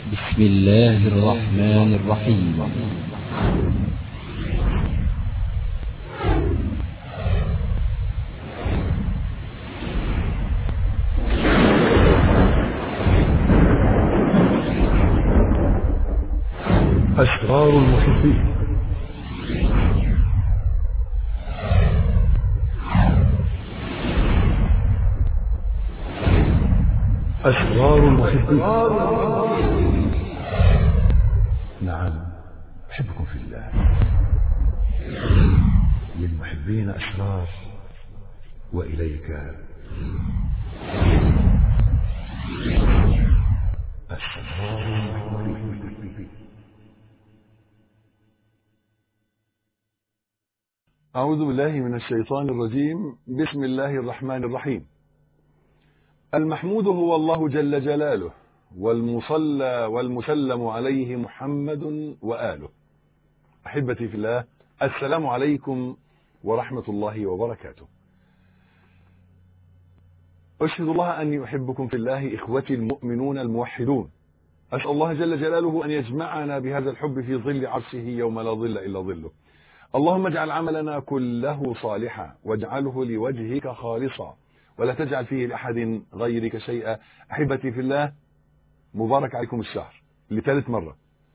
بسم الله الرحمن الرحيم. أسرار المحبين. أسرار المحبين. نعم، أحبكم في الله. للمحبين أسرار، وإليك أسرار المحبين. أعوذ بالله من الشيطان الرجيم. بسم الله الرحمن الرحيم. المحمود هو الله جل جلاله، والمصلى والمسلم عليه محمد وآله. أحبتي في الله، السلام عليكم ورحمة الله وبركاته. أشهد الله أني أحبكم في الله، إخوتي المؤمنون الموحدون. أسأل الله جل جلاله أن يجمعنا بهذا الحب في ظل عرشه يوم لا ظل إلا ظله. اللهم اجعل عملنا كله صالحا، واجعله لوجهك خالصا، ولا تجعل فيه لأحد غيرك شيئا. أحبتي في الله، مبارك عليكم الشهر لثالث مرة.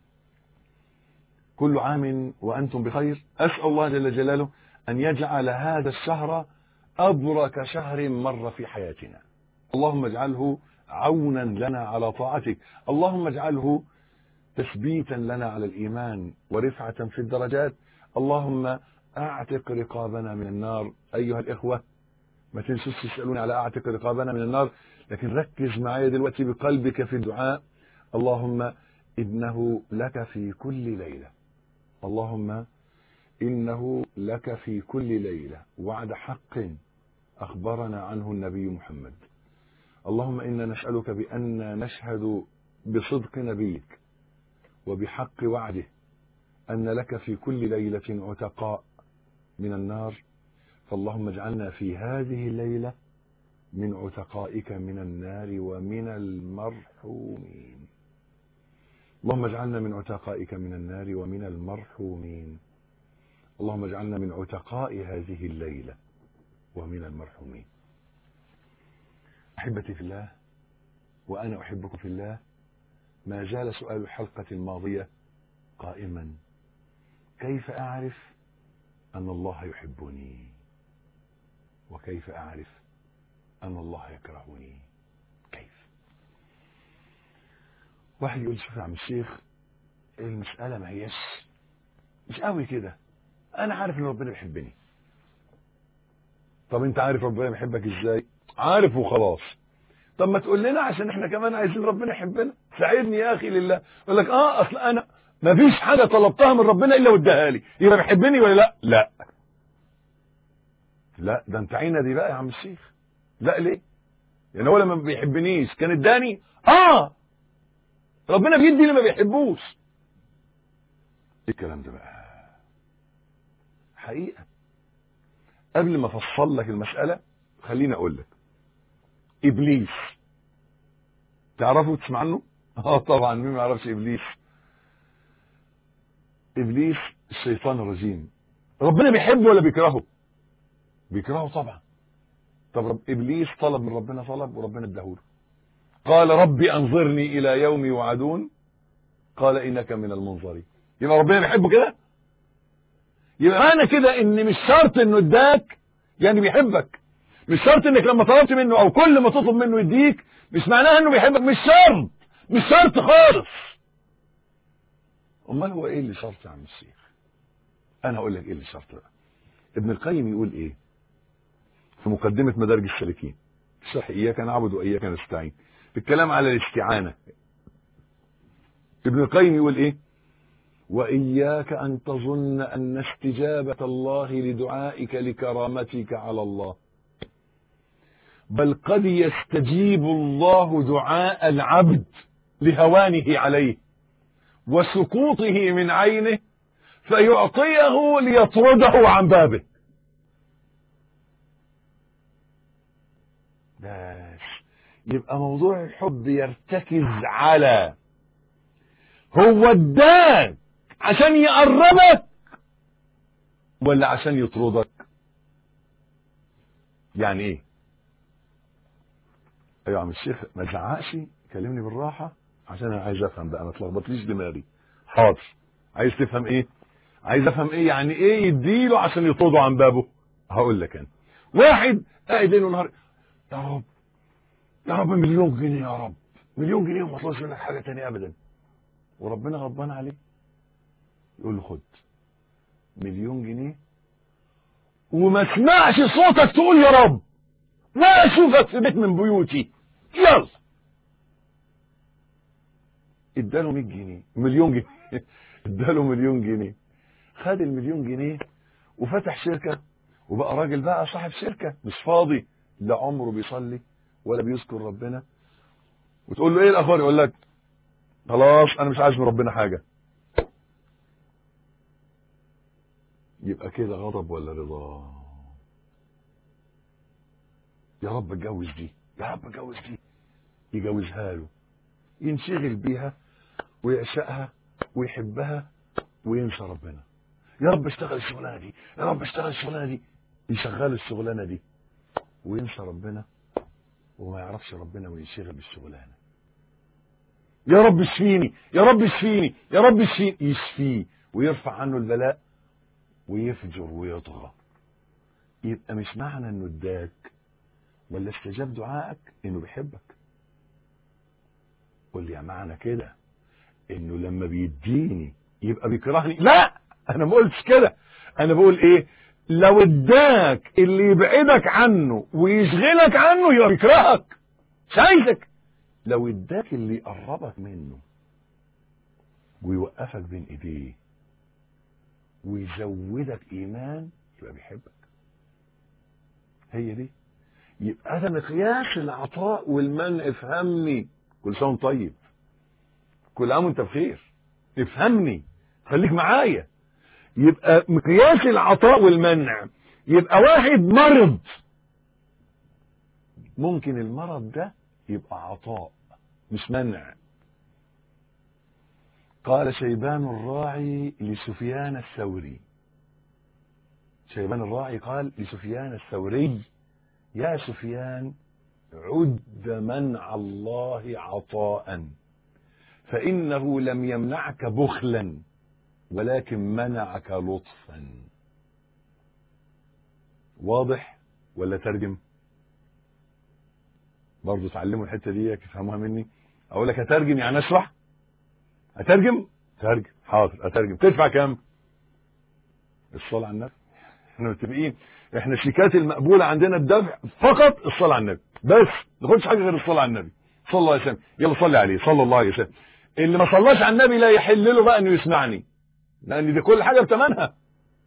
كل عام وأنتم بخير. أسأل الله جل جلاله أن يجعل هذا الشهر أبرك شهر مر في حياتنا. اللهم اجعله عونا لنا على طاعتك. اللهم اجعله تثبيتا لنا على الإيمان ورفعة في الدرجات. اللهم أعتق رقابنا من النار. أيها الإخوة، ما تنسوش تسألوني على أعتق رقابنا من النار، لكن ركز معايا دلوقتي بقلبك في الدعاء. اللهم إنه لك في كل ليلة، اللهم إنه لك في كل ليلة وعد حق أخبرنا عنه النبي محمد. اللهم إنا نسألك بأن نشهد بصدق نبيك وبحق وعده أن لك في كل ليلة عتقاء من النار، فاللهم اجعلنا في هذه الليلة من عتقائك من النار ومن المرحومين. اللهم اجعلنا من عتقائك من النار ومن المرحومين. اللهم اجعلنا من عتقاء هذه الليلة ومن المرحومين. أحبتي في الله، وأنا أحبكم في الله، ما زال سؤال الحلقة الماضية قائما: كيف أعرف أن الله يحبني؟ وكيف أعرف أن الله يكرهني؟ كيف؟ واحد يقول: شوف يا عم الشيخ، المسألة ما هيش مش قوي كده، أنا عارف إن ربنا بيحبني. طب أنت عارف ربنا بيحبك إزاي؟ عارف وخلاص. طب ما تقول لنا عشان إحنا كمان عايزين ربنا يحبنا. ساعدني يا أخي لله. يقول لك: أصل أنا ما فيش حاجة طلبتها من ربنا إلا واداها لي، يبقى بيحبني ولا لا؟ لا لا، ده أنت عينة دي بقى يا عم الشيخ. لا، ليه؟ يعني هو لما ما بيحبنيش كان اداني؟ ربنا بيدي اللي ما بيحبوش. ايه الكلام ده بقى؟ حقيقة قبل ما افصل لك المسألة خليني اقول لك: ابليس تعرفوا تسمع عنه؟ طبعا، مين ما يعرفش ابليس؟ ابليس الشيطان الرجيم، ربنا بيحبه ولا بيكرهه؟ بيكرهه طبعا. طب ابليس طلب من ربنا طلب وربنا اداهوله. قال: ربي انظرني الى يوم يوعدون، قال انك من المنظرين. يبقى ربنا بيحبه كده؟ يبقى معنى كده ان مش شرط انه اداك يعني بيحبك. مش شرط انك لما طلبت منه او كل ما تطلب منه يديك مش معناها انه بيحبك. مش شرط، مش شرط خالص. امال هو ايه اللي شرط يا عم الشيخ؟ انا هقول لك ايه اللي شرط بقى. ابن القيم يقول ايه في مقدمة مدارج السالكين في شرح اياك نعبد واياك نستعين، في الكلام على الاستعانة. ابن القيم يقول ايه: وإياك أن تظن أن استجابة الله لدعائك لكرامتك على الله، بل قد يستجيب الله دعاء العبد لهوانه عليه وسقوطه من عينه فيعطيه ليطرده عن بابه. بس يبقى موضوع الحب يرتكز على هو اداك عشان يقربك ولا عشان يطردك؟ يعني ايه؟ ايوه يا عم الشيخ ما تزعقش، كلمني بالراحه عشان انا عايز افهم بقى، ما تلخبطليش دماغي. حاضر. عايز تفهم ايه؟ عايز افهم ايه يعني ايه يديله عشان يطرده عن بابه؟ هقول لك انا. واحد قاعد ليل ونهار يا رب يا رب مليون جنيه، يا رب مليون جنيه وما طلعش منك حاجه تانية ابدا، وربنا غضبان عليه. يقول له خد مليون جنيه وما اسمعش صوتك تقول يا رب، لا اشوفك في بيت من بيوتي، يلا. اداله 100 جنيه، مليون جنيه اداله مليون جنيه، خد المليون جنيه وفتح شركه وبقى راجل بقى صاحب شركه، مش فاضي لا عمره بيصلي ولا بيذكر ربنا. وتقول له ايه الاخبار؟ يقول لك خلاص انا مش عايز من ربنا حاجه. يبقى كده غضب ولا رضا؟ يا رب اتجوز دي، يا رب اتجوز دي، يجوزها له، ينشغل بيها ويعشقها ويحبها وينسى ربنا. يا رب اشتغل الشغلانه دي، يا رب اشتغل الشغلانه دي، يشغل الشغلانه دي وينسى ربنا وما يعرفش ربنا وينشغل بالشغلانه. يا رب اشفيني، يا رب اشفيني، يا رب اشفيني، يشفيه ويرفع عنه البلاء ويفجر ويطغى. يبقى مش معنى انه اداك ولا استجاب دعائك انه بيحبك. قول لي يا معنى كده انه لما بيديني يبقى بيكرهني؟ لا، انا ما قلتش كده. انا بقول ايه؟ لو اداك اللي يبعدك عنه ويشغلك عنه يبقى بيكرهك، مش عايزك. لو اداك اللي يقربك منه ويوقفك بين ايديه ويزودك ايمان يبقى بيحبك. هي دي. يبقى ده مقياس العطاء والمنع. افهمني. كل سنه وانت طيب، كل عام وانت بخير. افهمني، خليك معايا. يبقى مقياس العطاء والمنع. يبقى واحد مرض، ممكن المرض ده يبقى عطاء مش منع. قال شيبان الراعي لسفيان الثوري، شيبان الراعي قال لسفيان الثوري: يا سفيان عد منع الله عطاء، فإنه لم يمنعك بخلا ولكن منعك لطفا. واضح ولا ترجم؟ برضو تعلموا الحتة دي تفهموها مني. اقول لك هترجم يعني اشرح. هترجم؟ ترجم. حاضر اترجم. تدفع كام؟ الصلاة على النبي. احنا متفقين، احنا شيكات المقبولة عندنا الدفع فقط الصلاة على النبي بس، ما ناخدش حاجة غير الصلاة على النبي صلى الله عليه وسلم. يلا صلي عليه صلى الله عليه وسلم. اللي ما صلاش على النبي لا يحل له بقى انه يسمعني، لان دي كل حاجة بتمنها.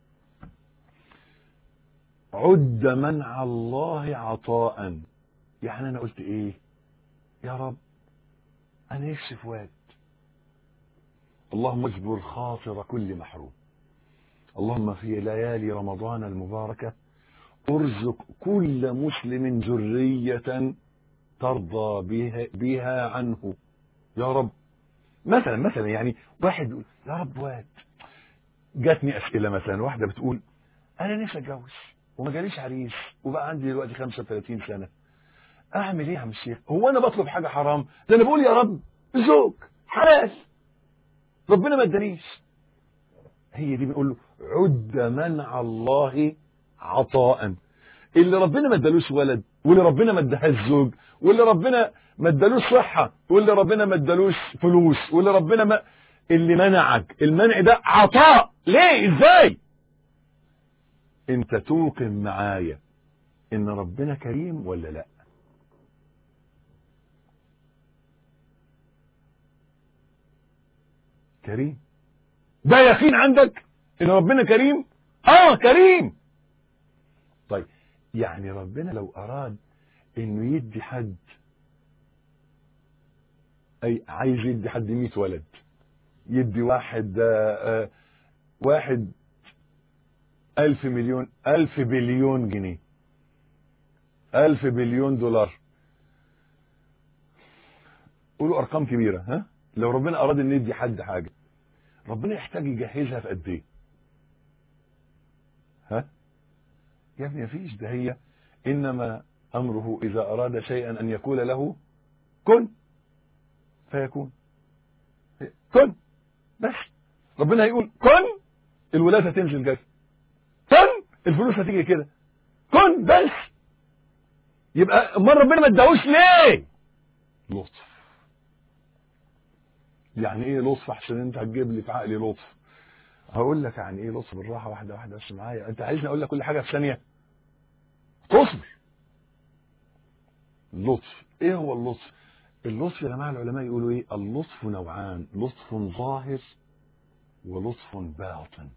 عد منع الله عطاء، يعني انا قلت ايه؟ يا رب انا نفسي في واد، اللهم اجبر خاطر كل محروم. اللهم في ليالي رمضان المباركة ارزق كل مسلم ذرية ترضى بها عنه يا رب. مثلا يعني واحد يقول يا رب واد. جاتني اسئلة مثلا، واحدة بتقول انا نفسي اتجوز وما جاليش عريس وبقى عندي دلوقتي 35 سنة، اعمل ايه يا عم الشيخ؟ هو انا بطلب حاجة حرام؟ ده انا بقول يا رب زوج حلال، ربنا ما ادانيش. هي دي بنقول له عد منع الله عطاء. اللي ربنا ما ادالوش ولد، واللي ربنا ما اداهاش زوج، واللي ربنا ما ادالوش صحة، واللي ربنا ما ادالوش فلوس، واللي ربنا ما اللي منعك، المنع ده عطاء. ليه؟ ازاي؟ انت توقن معايا ان ربنا كريم ولا لا؟ كريم. ده يقين عندك ان ربنا كريم؟ كريم. طيب يعني ربنا لو اراد انه يدي حد، اي عايز يدي حد 100 ولد، يدي واحد واحد 1000 مليون 1000 بليون جنيه 1000 بليون دولار، قولوا ارقام كبيرة. ها لو ربنا اراد ان يدي حد حاجه، ربنا يحتاج يجهزها في قد ايه؟ ها يا ابني مفيش، ده هي انما امره اذا اراد شيئا ان يقول له كن فيكون. كن بس، ربنا هيقول كن، الولاده تنزل جاي، كن الفلوس هتيجي كده، كن بس. يبقى امال ربنا ما اداهوش ليه؟ لطف. يعني ايه لطف؟ احسن انت هتجيب لي في عقلي لطف. هقول لك يعني ايه لطف بالراحه، واحده واحده بس معايا. انت عايزني اقول لك كل حاجه في ثانيه؟ تصبر. اللطف ايه هو اللطف؟ اللطف يا جماعه العلماء يقولوا ايه؟ اللطف نوعان، لطف ظاهر ولطف باطن.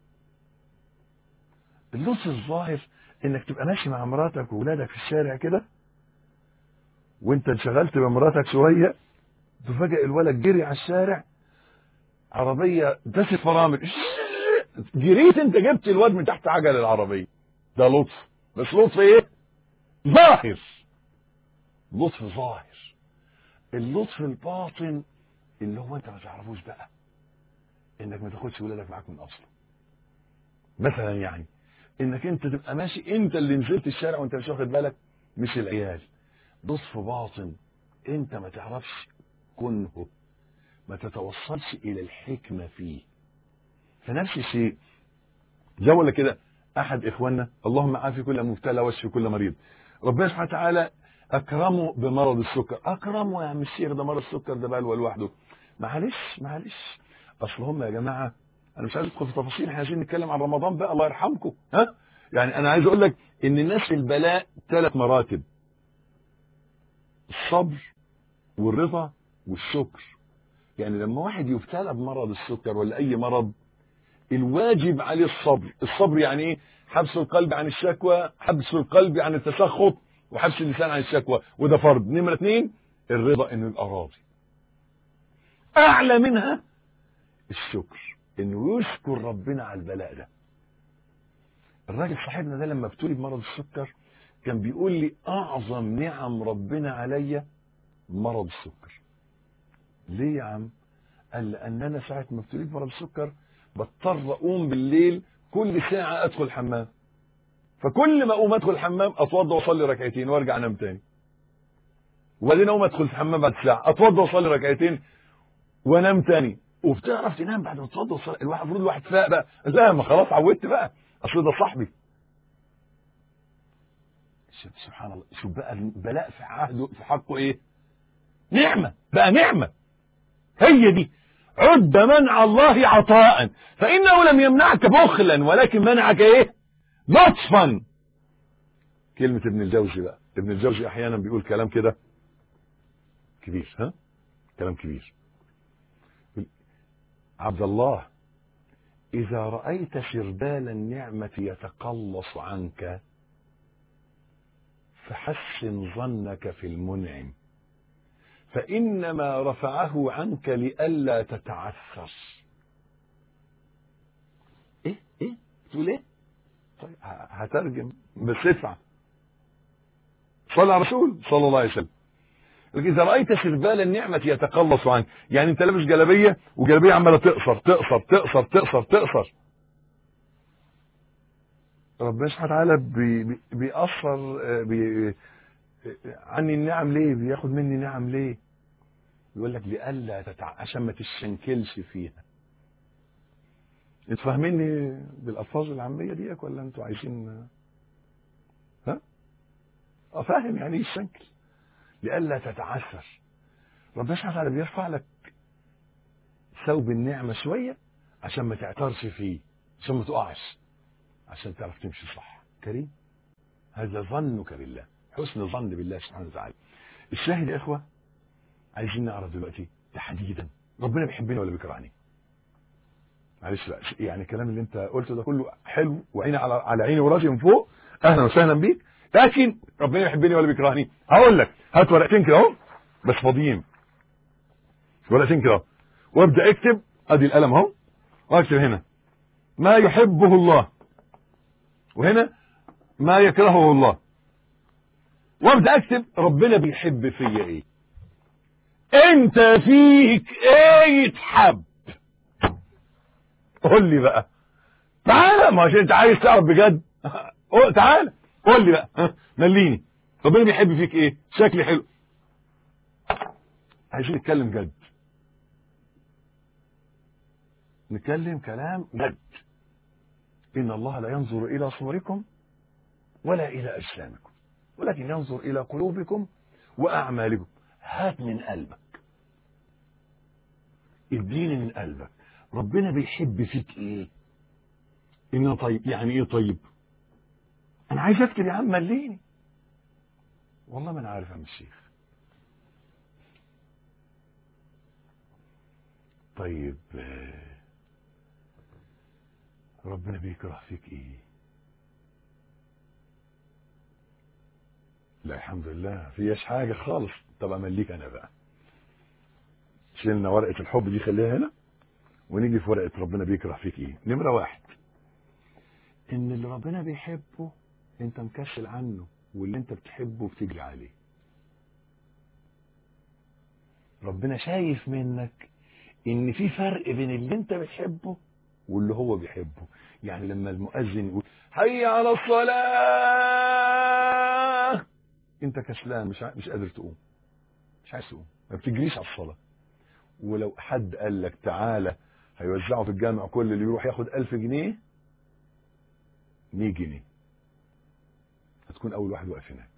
اللطف الظاهر انك تبقى ماشي مع مراتك وولادك في الشارع كده، وانت انشغلت بمراتك شويه، تفاجئ الولد جري على الشارع، عربيه دست فرامل، جريت انت جبت الواد من تحت عجل العربيه. ده لطف، بس لطف ايه؟ ظاهر. لطف ظاهر. اللطف الباطن اللي هو انت ما تعرفوش بقى، انك ما تاخدش ولادك معاك من اصله. مثلا يعني انك انت تبقى ماشي، انت اللي نزلت الشارع وانت مش واخد بالك، مش العيال. لطف باطن، انت ما تعرفش كنه، ما تتوصلش الى الحكمه فيه. فنفس الشيء زي ولا كده، احد اخواننا اللهم عافي كل مبتلى واشفي كل مريض، ربنا سبحانه وتعالى اكرمه بمرض السكر. اكرمه يا عم الشيخ، ده مرض السكر ده بلوى لوحده. معلش اصل هم يا جماعه، انا مش عايز ادخل في تفاصيل، احنا عايزين نتكلم عن رمضان بقى، الله يرحمكم. ها يعني انا عايز اقول لك ان الناس في البلاء 3 مراتب: الصبر والرضا والشكر. يعني لما واحد يبتلى بمرض السكر ولا اي مرض، الواجب عليه الصبر. الصبر يعني ايه؟ حبس القلب عن الشكوى، حبس القلب عن التسخط، وحبس اللسان عن الشكوى، وده فرض. نمرة 2 الرضا، انه يبقى راضي. اعلى منها الشكر، انه يشكر ربنا على البلاء ده. الراجل صاحبنا ده لما ابتلي بمرض السكر كان بيقول لي اعظم نعم ربنا عليا مرض السكر. ليه يا عم؟ قال لان انا ساعه ما ابتليت بمرض السكر بضطر اقوم بالليل كل ساعه ادخل الحمام، فكل ما اقوم ادخل الحمام اتوضى واصلي ركعتين وارجع انام تاني، وبعدين اقوم ادخل الحمام بعد ساعه اتوضى واصلي ركعتين وانام تاني. وبتعرف تنام بعد ما تتوضى وتصلي؟ المفروض الواحد فاق بقى، لا ما خلاص عودت بقى، اصل ده صاحبي. سبحان الله، شوف بقى البلاء في عهده في حقه ايه؟ نعمه، بقى نعمه. هي دي عد منع الله عطاء، فانه لم يمنعك بخلا ولكن منعك ايه؟ لطفا. كلمه ابن الجوزي بقى، ابن الجوزي احيانا بيقول كلام كده كبير، ها كلام كبير. عبد الله، اذا رايت سربال النعمه يتقلص عنك فحسن ظنك في المنعم، فانما رفعه عنك لئلا تتعثر. ايه تقول ايه؟ طيب هترجم بس ادفع. صلى على الرسول صلى الله عليه وسلم. إذا رأيت سربال النعمة يتقلص عنك، يعني أنت لابس جلابية وجلابية عمالة تقصر. ربنا سبحانه وتعالى بيأثر عني النعم ليه؟ بياخد مني نعم ليه؟ يقول لك لئلا عشان ما تشنكلش فيها. انتوا فاهميني بالألفاظ العامية ديك ولا انتوا عايزين؟ ها؟ فاهم يعني ايه الشنكل؟ لئلا تتعثر. ربنا سبحانه وتعالى بيرفع لك ثوب النعمة شوية عشان ما تعترش فيه، عشان ما تقعش، عشان تعرف تمشي صح. كريم، هذا ظنك بالله، حسن ظن بالله سبحانه وتعالى. الشاهد يا اخوة، عايزين نعرف دلوقتي تحديدا ربنا بيحبني ولا بيكرهني؟ معلش بقى، يعني الكلام اللي انت قلته ده كله حلو وعيني على عيني وراسي من فوق، اهلا وسهلا بيك، لكن ربنا يحبني ولا بيكرهني؟ هقول لك، هات ورقتين كده اهو بس فاضيين، ورقتين كده وابدا اكتب. ادي القلم اهو، واكتب هنا ما يحبه الله، وهنا ما يكرهه الله، وابدا اكتب ربنا بيحب فيا ايه. انت فيك ايه يتحب؟ قول لي بقى، تعالى، ما عشان انت عايز تعرف بجد. تعالى قول لي بقى، مليني، ربنا بيحب فيك ايه؟ شكلي حلو. عايزين نتكلم جد، نتكلم كلام جد. ان الله لا ينظر الى صوركم ولا الى اجسامكم ولكن ينظر الى قلوبكم واعمالكم. هات من قلبك، اديني من قلبك، ربنا بيحب فيك ايه؟ انه طيب. يعني ايه طيب؟ انا عايز اكتب يا عم، مليني. والله ما انا عارف يا عم الشيخ. طيب ربنا بيكره فيك ايه؟ لا الحمد لله فيش حاجة خالص. طب امليك انا بقى. شيلنا ورقة الحب دي خليها هنا، ونيجي في ورقة ربنا بيكره فيك ايه. نمرة 1، ان اللي ربنا بيحبه انت مكسل عنه، واللي انت بتحبه بتجري عليه. ربنا شايف منك ان في فرق بين اللي انت بتحبه واللي هو بيحبه. يعني لما المؤذن يقول حي على الصلاة، انت كسلان، مش قادر تقوم، مش عايز تقوم، ما بتجريش على الصلاة. ولو حد قال لك تعالى هيوزعوا في الجامع، كل اللي يروح ياخد 1000 جنيه 100 جنيه، هتكون اول واحد واقف هناك.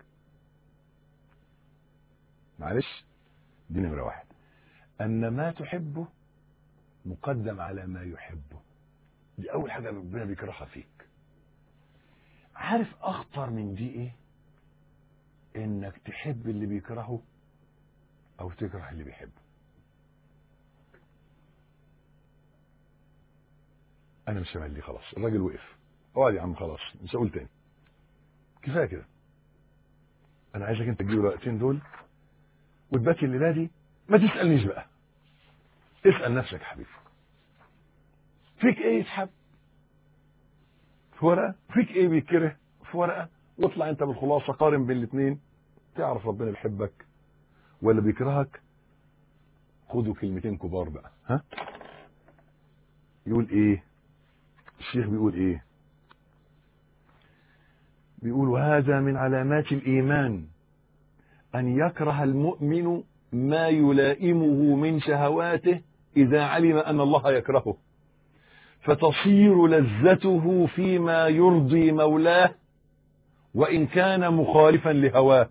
معلش، دي نمرة 1. ان ما تحبه مقدم على ما يحبه، دي اول حاجة ربنا بيكرهها فيك. عارف اخطر من دي ايه؟ انك تحب اللي بيكرهه او تكره اللي بيحبه. انا مش هملي، خلاص الراجل وقف. اقعد يا عم، خلاص مش هقول تاني، كفايه كده. انا عايزك انت تجيب الورقتين دول وتبكي الليله دي. ما تسالنيش بقى، اسال نفسك يا حبيبي، فيك ايه يتحب في ورقه، فيك ايه بيتكره في ورقه، واطلع انت بالخلاصه، قارن بين الاثنين، تعرف ربنا بيحبك ولا بيكرهك. خدوا كلمتين كبار بقى. ها، يقول ايه الشيخ؟ بيقول ايه؟ بيقول وهذا من علامات الإيمان أن يكره المؤمن ما يلائمه من شهواته إذا علم أن الله يكرهه، فتصير لذته فيما يرضي مولاه وإن كان مخالفا لهواه،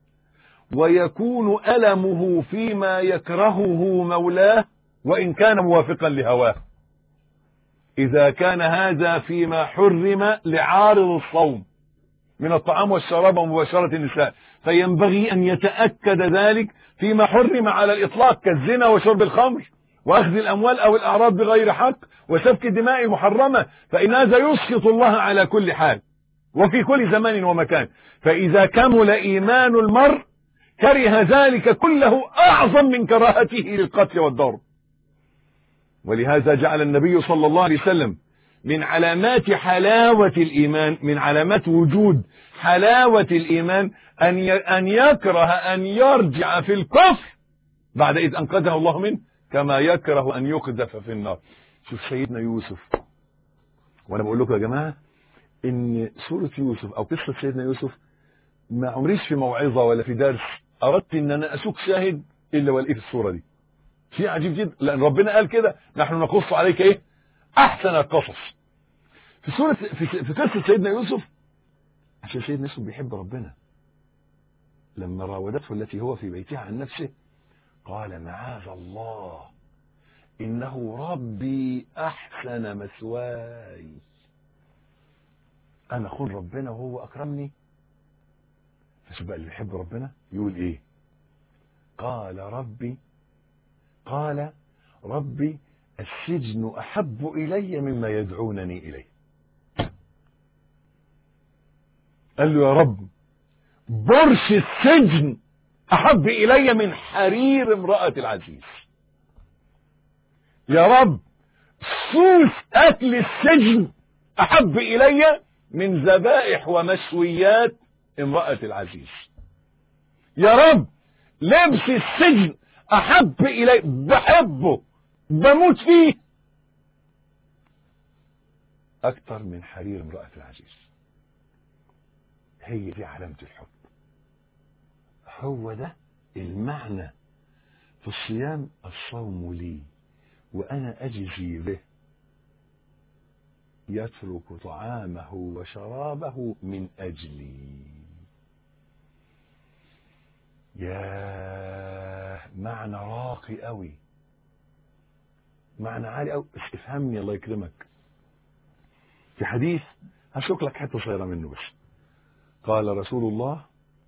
ويكون ألمه فيما يكرهه مولاه وإن كان موافقا لهواه، إذا كان هذا فيما حرم لعارض الصوم من الطعام والشراب ومباشرة النساء، فينبغي أن يتأكد ذلك فيما حرم على الإطلاق كالزنا وشرب الخمر وأخذ الأموال أو الأعراض بغير حق وسفك الدماء المحرمة، فإن هذا يسخط الله على كل حال وفي كل زمان ومكان. فإذا كمل إيمان المرء كره ذلك كله أعظم من كراهته للقتل والضرب. ولهذا جعل النبي صلى الله عليه وسلم من علامات حلاوة الإيمان، من علامات وجود حلاوة الإيمان، أن يكره أن يرجع في الكفر بعد إذ أنقذه الله منه، كما يكره أن يقذف في النار. شوف سيدنا يوسف، وأنا بقول لكم يا جماعة إن سورة يوسف أو قصة سيدنا يوسف ما عمريش في موعظة ولا في درس أردت إن أنا أسوق شاهد إلا ولقيت الصورة دي. شيء عجيب جدا، لأن ربنا قال كده: نحن نقص عليك إيه؟ أحسن القصص. في سورة في قصة سيدنا يوسف، عشان سيدنا يوسف بيحب ربنا. لما راودته التي هو في بيتها عن نفسه قال: معاذ الله إنه ربي أحسن مثواي. أنا أخون ربنا وهو أكرمني. فشوف بقى اللي بيحب ربنا يقول إيه؟ قال ربي السجن أحب إلي مما يدعونني إليه. قال له: يا رب برش السجن أحب إلي من حرير امرأة العزيز. يا رب صوص أكل السجن أحب إلي من ذبائح ومشويات امرأة العزيز. يا رب لبس السجن أحب إلي، بحبه بموت فيه أكتر من حرير امرأة العزيز. هي دي علامة الحب. هو ده المعنى في الصيام. الصوم لي وأنا أجزي به، يترك طعامه وشرابه من أجلي. يا معنى راقي قوي، معنى عالي قوي. بس افهمني الله يكرمك. في حديث هشوك لك حته صغيره منه بس. قال رسول الله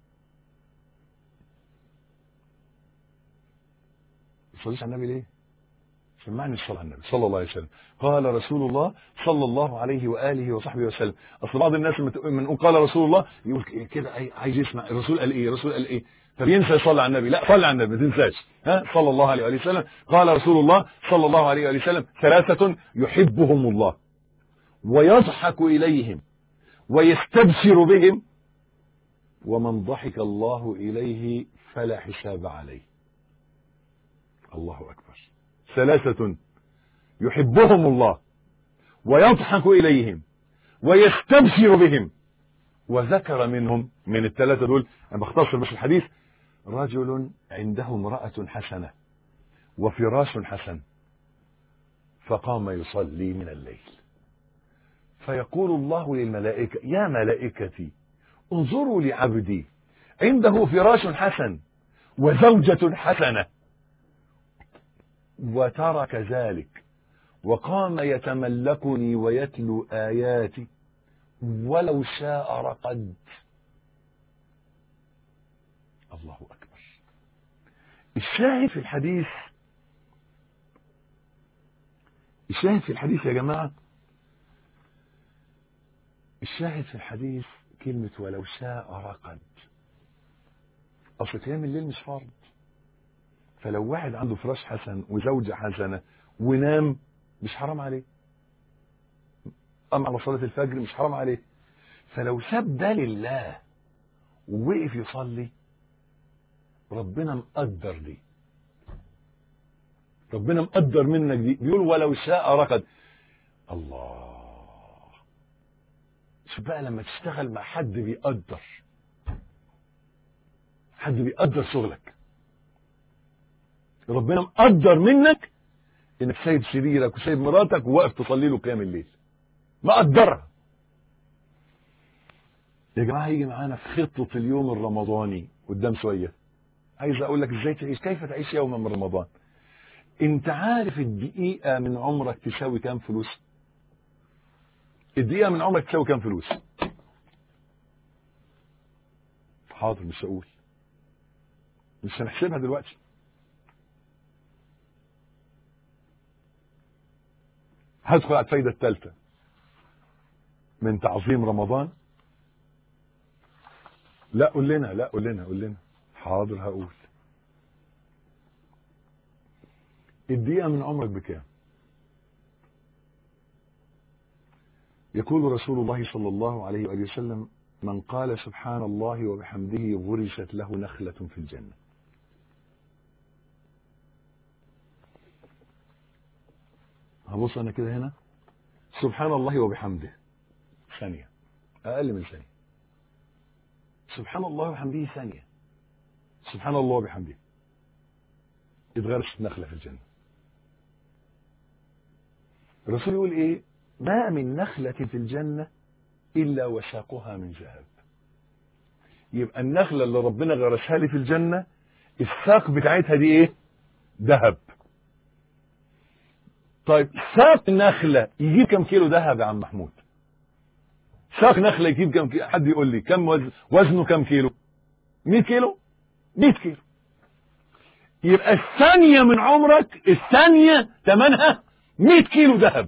صليت على النبي ليه؟ سمعني الصلاة على النبي صلى الله عليه وسلم. قال رسول الله صلى الله عليه وآله وصحبه وسلم. أصل بعض الناس من نقول قال رسول الله يقول كده عايز يسمع الرسول قال إيه، الرسول قال إيه، فبينسى يصلي على النبي. لا، صلي على النبي ما تنساش. صلى الله عليه وآله وسلم. قال رسول الله صلى الله عليه وآله وسلم: ثلاثة يحبهم الله ويضحك إليهم ويستبشر بهم، ومن ضحك الله إليه فلا حساب عليه. الله أكبر. ثلاثة يحبهم الله ويضحك إليهم ويستبشر بهم. وذكر منهم، من الثلاثة دول أنا بختصر بس الحديث: رجل عنده امرأة حسنة وفراش حسن، فقام يصلي من الليل، فيقول الله للملائكة: يا ملائكتي انظروا لعبدي عنده فراش حسن وزوجة حسنة، وترك ذلك وقام يتملكني ويتلو آياتي، ولو شاء رقد. الله أكبر. الشاهد في الحديث يا جماعة، الشاهد في الحديث كلمة ولو شاء رقد. أصل قيام الليل مش فرض، فلو واحد عنده فراش حسن وزوجة حسنة ونام مش حرام عليه، أما على صلاة الفجر مش حرام عليه. فلو ساب ده لله ووقف يصلي، ربنا مقدر دي، ربنا مقدر منك دي. بيقول ولو شاء رقد. الله. شوف بقى لما تشتغل مع حد بيقدر، حد بيقدر شغلك، ربنا مقدر منك انك سايب سريرك وسايب مراتك وواقف تصلي له قيام الليل، مقدرها. يا جماعه هيجي معانا في خطه اليوم الرمضاني قدام شويه. عايز اقول لك ازاي تعيش، كيف تعيش يوما من رمضان. انت عارف الدقيقه من عمرك تساوي كام فلوس؟ الدقيقه من عمرك تساوي كام فلوس؟ حاضر مش هقول، مش هنحسبها دلوقتي. هدخل على الفايده الثالثه من تعظيم رمضان. لا قول لنا. حاضر هقول. الدقيقة من عمرك بكام؟ يقول رسول الله صلى الله عليه وآله وسلم: من قال سبحان الله وبحمده غرست له نخلة في الجنة. هبص أنا كده هنا، سبحان الله وبحمده ثانية، أقل من ثانية. سبحان الله وبحمده ثانية، سبحان الله وبحمده، اتغرست نخلة في الجنة. الرسول يقول ايه؟ ما من نخلة في الجنة إلا وساقها من ذهب. يبقى النخلة اللي ربنا غرسها لي في الجنة الساق بتاعتها دي ايه؟ ذهب. طيب ساق نخلة يجيب كم كيلو ذهب يا عم محمود؟ ساق نخلة يجيب كم كيلو؟ حد يقول لي كم وزنه كم كيلو؟ 100 كيلو؟ 100 كيلو. يبقى الثانية من عمرك، الثانية ثمنها 100 كيلو ذهب.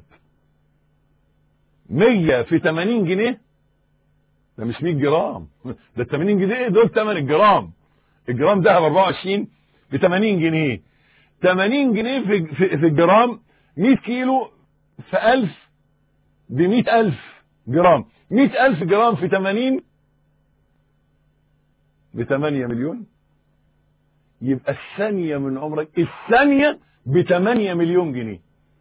100 في 80 جنيه، ده مش 100 جرام، ده 80 جنيه دول ثمن الجرام. الجرام ذهب 24 ب 80 جنيه. 80 جنيه في الجرام، 100 كيلو في 1000 ب 100,000 جرام. 100,000 جرام في 80 ب 8 مليون. يبقى الثانية من عمرك، الثانية ب8 مليون جنيه.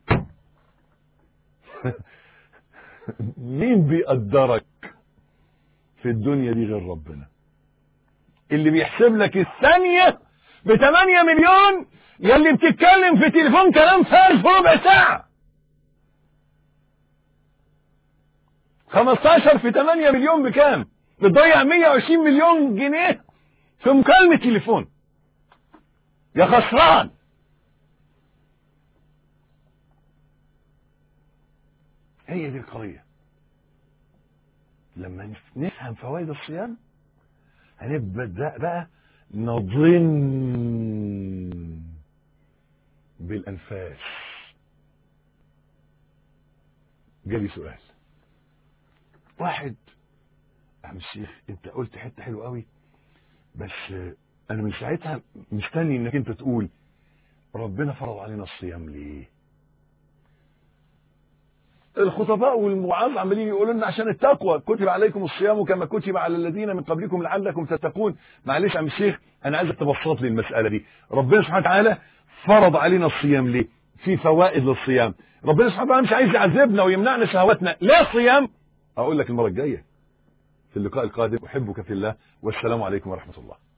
مين بيقدرك في الدنيا دي غير ربنا؟ اللي بيحسب لك الثانية ب8 مليون، يلي بتتكلم في تليفون كلام فارغ في ربع ساعة. 15 في 8 مليون بكام؟ بتضيع 120 مليون جنيه في مكالمة تليفون. يا خسران. هي دي القضية. لما نفهم فوائد الصيام هنبدأ بقى نظن بالأنفاس. جالي سؤال واحد: يا عم الشيخ انت قلت حته حلوه قوي، بس انا من ساعتها مستني انك انت تقول ربنا فرض علينا الصيام ليه؟ الخطباء والموعظ عمالين يقولوا لنا عشان التقوى، كتب عليكم الصيام كما كتب على الذين من قبلكم لعلكم تتقون. معلش يا عم الشيخ انا عايزك تبسط لي المساله دي. ربنا سبحانه وتعالى فرض علينا الصيام ليه؟ في فوائد للصيام. ربنا سبحانه وتعالى مش عايز يعذبنا ويمنعنا شهواتنا، ليه الصيام؟ اقول لك المره الجايه في اللقاء القادم. احبك في الله، والسلام عليكم ورحمه الله.